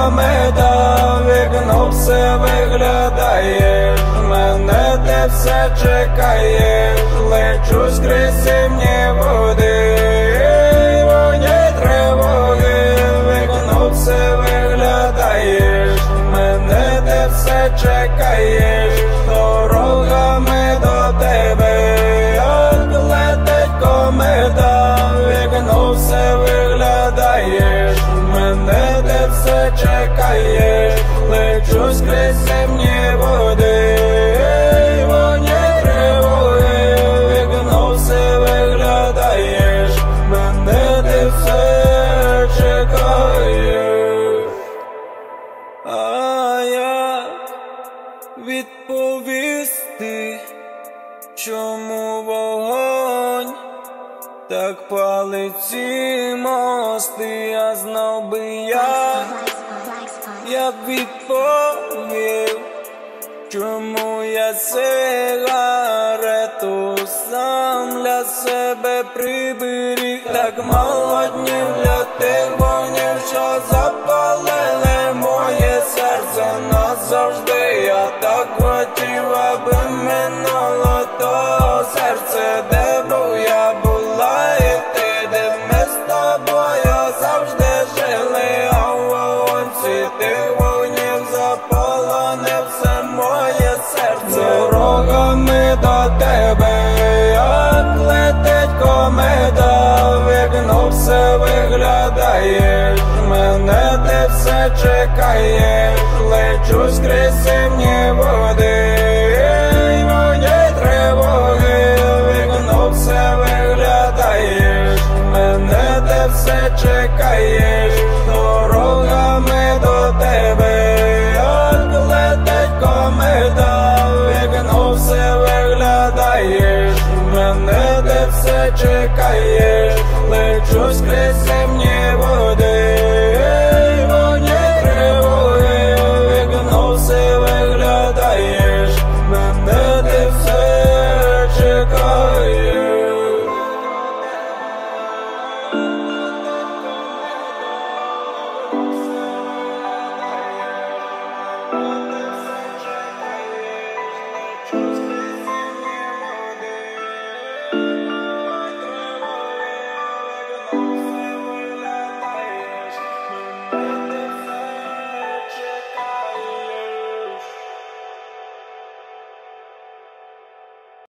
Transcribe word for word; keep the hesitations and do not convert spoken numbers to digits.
комета, вікно все виглядаєш, мене ти все чекаєш, лечу скрізь зимні води, воні тривоги, вікно все виглядаєш, мене ти все чекаєш, дорогами до тебе, як летить комета, вікно все виглядаєш, мене ти все чекаєш, лечу скрізь зимні води, воні тривоги, вікно все виглядаєш, мене ти все чекаєш. А як відповісти, чому вогонь так палить ці мости, а знав би я, як відповів, чому я сигарету сам для себе приберіг, так мало днів для тих вогнів, що запалили моє серце назавжди. Я так хотів, аби минуло то серце, де був я, була і ти, де ми з тобою завжди жили, а вогонь тих вогнів заполонив все моє серце. Дорогами до тебе, як летить комета, вікно все виглядаєш, мене ти все чекаєш, лечу скрізь зимні води, воні тривоги, вікно все виглядаєш, мене ти все чекаєш, дорогами до тебе, як летить комета, вікно все виглядаєш, мене ти все чекаєш, лечу скрізь.